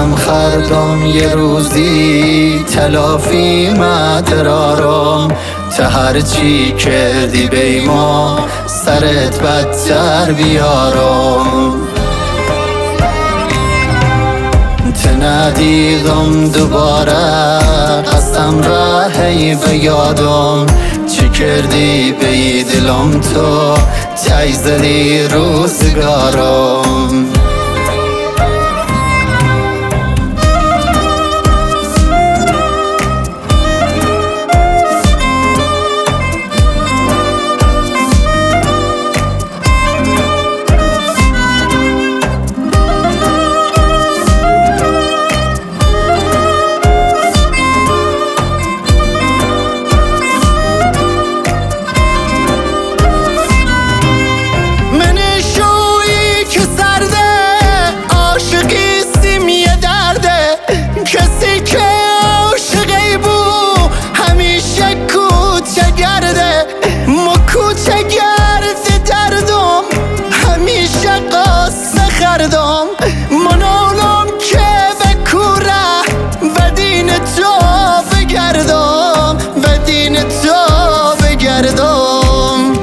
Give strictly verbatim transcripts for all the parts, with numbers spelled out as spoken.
قسم خوردم یه روزی تلافی مدرارم، تا هرچی کردی بیما سرت بدتر بیارم. ندیدم دوباره قسم را هی بیادم، چی کردی بی دلم تو تی زدی روزگارم. منالم که بکوره و دین تو بگردم و دین تو بگردم.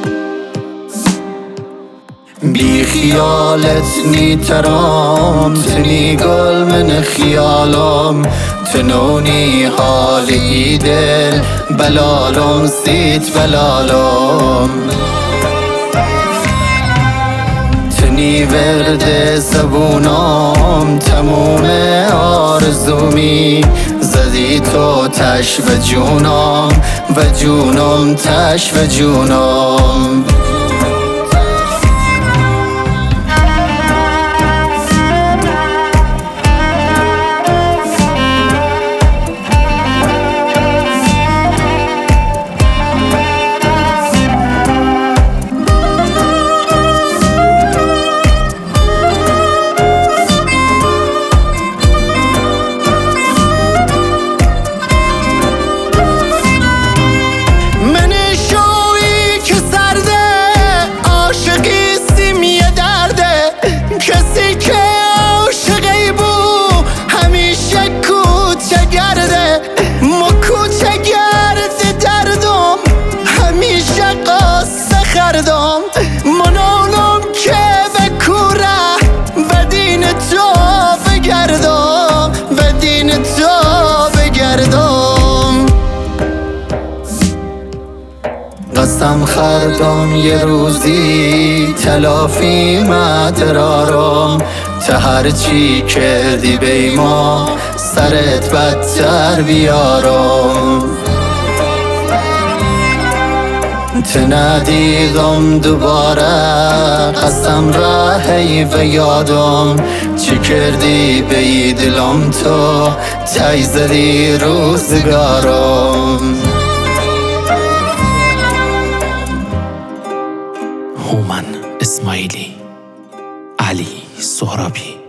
بی خیالت نیترام تنی گل من خیالم، تنونی حالی دل بلالم سیت بلالم. تنی ورد زبونم تموم آرزومی، زدی تو تش و جونم و جونم تش و جونم. کسی که عاشقی بود همیشه کوچه گرده، ما کوچه گرد دردم همیشه قصه خردم. منالم که بکوره و دین تو بگردم و دین تو بگردم. قسم خوردم یه روزی تلافی مدرارم، تا هرچی کردی بیما سرت بدتر بیارم. ندیدم دوباره قسم را هی بیادم، چی کردی بی دلم تو تی زدی روزگارم. هومن اسماعیلی، علی سهرابی.